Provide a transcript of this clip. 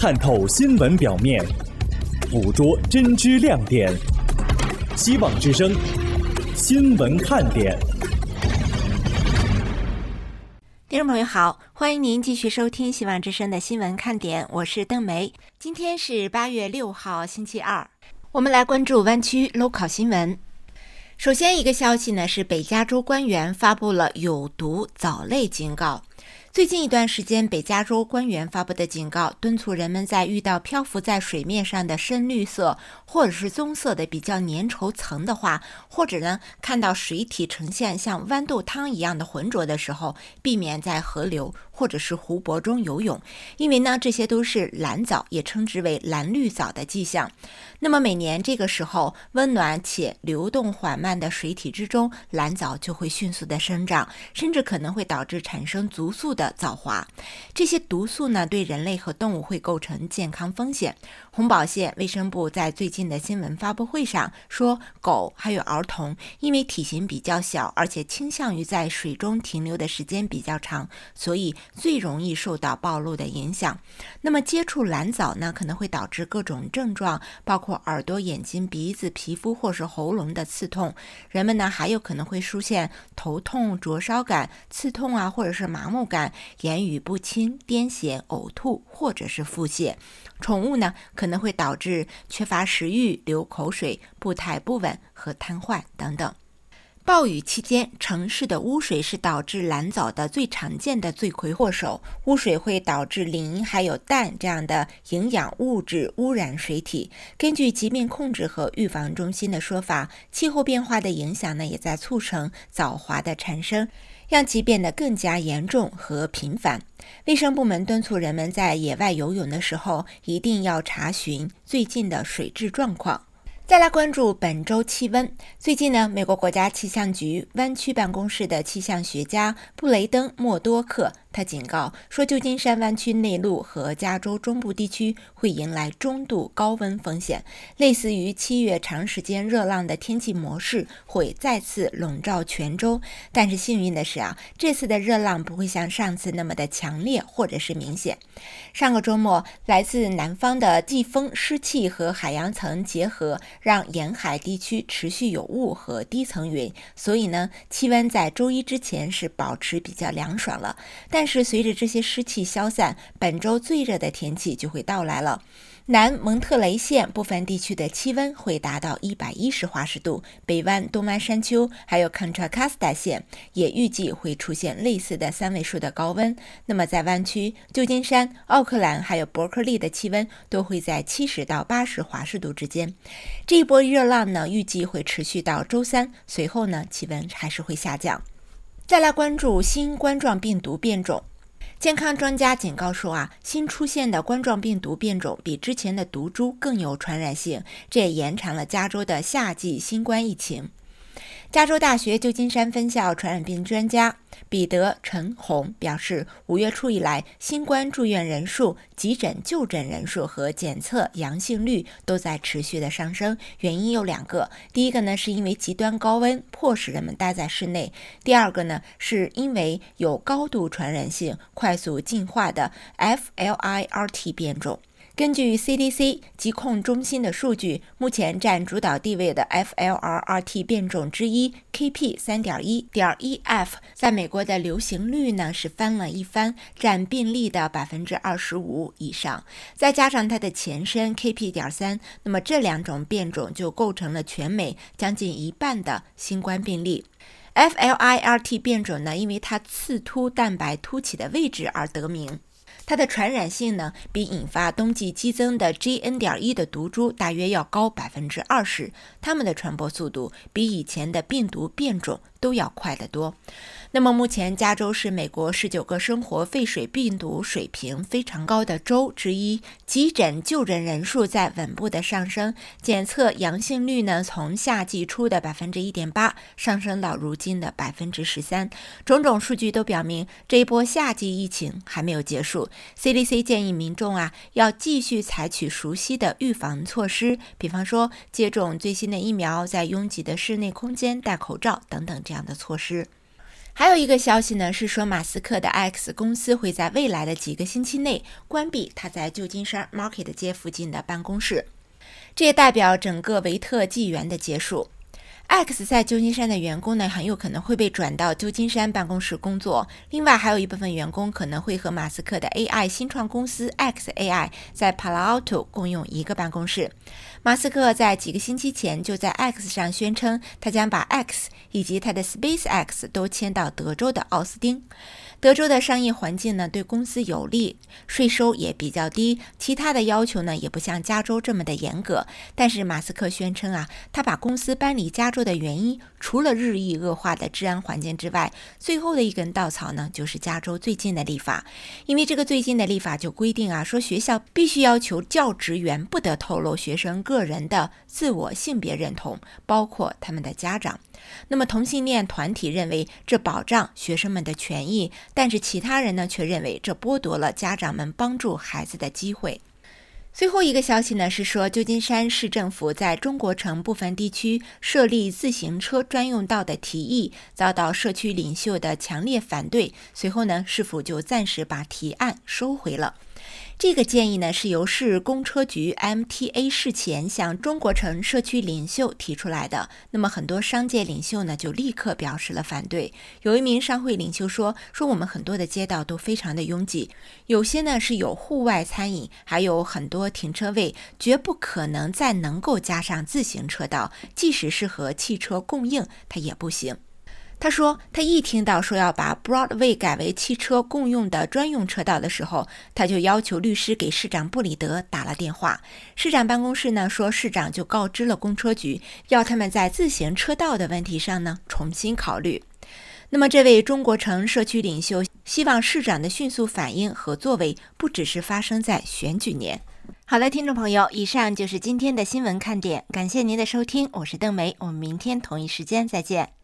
探透新闻表面，捕捉真知亮点。希望之声，新闻看点。 听众朋友好，欢迎您继续收听希望之声的新闻看点，我是邓梅。今天是8月6号星期二，我们来关注湾区 local 新闻。首先一个消息呢，是北加州官员发布了有毒藻类警告。最近一段时间，北加州官员发布的警告敦促人们在遇到漂浮在水面上的深绿色或者是棕色的比较粘稠层的话，或者呢看到水体呈现像豌豆汤一样的浑浊的时候，避免在河流或者是湖泊中游泳，因为呢这些都是蓝藻，也称之为蓝绿藻的迹象。那么每年这个时候，温暖且流动缓慢的水体之中，蓝藻就会迅速的生长，甚至可能会导致产生毒素的藻华。这些毒素呢，对人类和动物会构成健康风险。红宝县卫生部在最近的新闻发布会上说，狗还有儿童因为体型比较小，而且倾向于在水中停留的时间比较长，所以最容易受到暴露的影响。那么接触蓝藻呢，可能会导致各种症状，包括耳朵、眼睛、鼻子、皮肤或是喉咙的刺痛。人们呢还有可能会出现头痛、灼烧感、刺痛或者是麻木感、言语不清、癫痫、呕吐或者是腹泻。宠物呢可能会导致缺乏食欲、流口水、步态不稳和瘫痪等等。暴雨期间，城市的污水是导致蓝藻的最常见的罪魁祸首。污水会导致磷还有氮这样的营养物质污染水体。根据疾病控制和预防中心的说法，气候变化的影响呢，也在促成藻华的产生，让其变得更加严重和频繁。卫生部门敦促人们在野外游泳的时候，一定要查询最近的水质状况。再来关注本周气温。最近呢，美国国家气象局湾区办公室的气象学家布雷登·默多克他警告说，旧金山湾区内陆和加州中部地区会迎来中度高温风险，类似于7月长时间热浪的天气模式会再次笼罩全州。但是幸运的是这次的热浪不会像上次那么的强烈或者是明显。上个周末，来自南方的季风湿气和海洋层结合，让沿海地区持续有雾和低层云，所以呢，气温在周一之前是保持比较凉爽了。但是随着这些湿气消散，本周最热的天气就会到来了。南蒙特雷县部分地区的气温会达到110华氏度，北湾、东湾山丘还有 Contra Costa 县也预计会出现类似的3位数的高温。那么在湾区、旧金山、奥克兰还有伯克利的气温都会在70到80华氏度之间。这一波热浪呢，预计会持续到周三，随后呢，气温还是会下降。再来关注新冠状病毒变种。健康专家警告说新出现的冠状病毒变种比之前的毒株更有传染性，这也延长了加州的夏季新冠疫情。加州大学旧金山分校传染病专家彼得·陈红表示，5月初以来，新冠住院人数、急诊就诊人数和检测阳性率都在持续的上升。原因有2个，第一个呢是因为极端高温迫使人们待在室内，第二个呢是因为有高度传染性、快速进化的 FLIRT 变种。根据 CDC 疾控中心的数据，目前占主导地位的 FLIRT 变种之一 KP3.1.1F 在美国的流行率呢是翻了一番，占病例的 25% 以上。再加上它的前身 KP.3， 那么这2种变种就构成了全美将近1半的新冠病例。FLIRT 变种呢，因为它刺突蛋白突起的位置而得名。它的传染性呢，比引发冬季激增的 GN.1 的毒株大约要高 20%， 它们的传播速度比以前的病毒变种都要快得多。那么目前加州是美国19个生活废水病毒水平非常高的州之一，急诊就诊人数在稳步的上升，检测阳性率呢从夏季初的 1.8% 上升到如今的 13%。 种种数据都表明这一波夏季疫情还没有结束。 CDC 建议民众要继续采取熟悉的预防措施，比方说接种最新的疫苗，在拥挤的室内空间戴口罩等等这样的措施。 还有一个消息呢，是说马斯克的 X 公司会在未来的几个星期内关闭他在旧金山 Market 街附近的办公室，这也代表整个维特纪元的结束。X 在旧金山的员工呢，很有可能会被转到旧金山办公室工作。另外，还有一部分员工可能会和马斯克的 AI 新创公司 XAI 在 Palo Alto 共用一个办公室。马斯克在几个星期前就在 X 上宣称，他将把 X 以及他的 SpaceX 都迁到德州的奥斯汀。德州的商业环境呢，对公司有利，税收也比较低，其他的要求呢，也不像加州这么的严格。但是马斯克宣称他把公司搬离加州的原因，除了日益恶化的治安环境之外，最后的一根稻草呢，就是加州最近的立法。因为这个最近的立法就规定说学校必须要求教职员不得透露学生个人的自我性别认同，包括他们的家长。那么同性恋团体认为这保障学生们的权益，但是其他人呢却认为这剥夺了家长们帮助孩子的机会。最后一个消息呢是说，旧金山市政府在中国城部分地区设立自行车专用道的提议遭到社区领袖的强烈反对，随后呢市府就暂时把提案收回了。这个建议呢是由市公车局 MTA 事前向中国城社区领袖提出来的。那么很多商界领袖呢就立刻表示了反对。有一名商会领袖说我们很多的街道都非常的拥挤，有些呢是有户外餐饮，还有很多停车位，绝不可能再能够加上自行车道，即使是和汽车供应它也不行。他说他一听到说要把 Broadway 改为汽车共用的专用车道的时候，他就要求律师给市长布里德打了电话。市长办公室呢说，市长就告知了公车局，要他们在自行车道的问题上呢重新考虑。那么这位中国城社区领袖希望市长的迅速反应和作为不只是发生在选举年。好了，听众朋友，以上就是今天的新闻看点，感谢您的收听，我是邓梅，我们明天同一时间再见。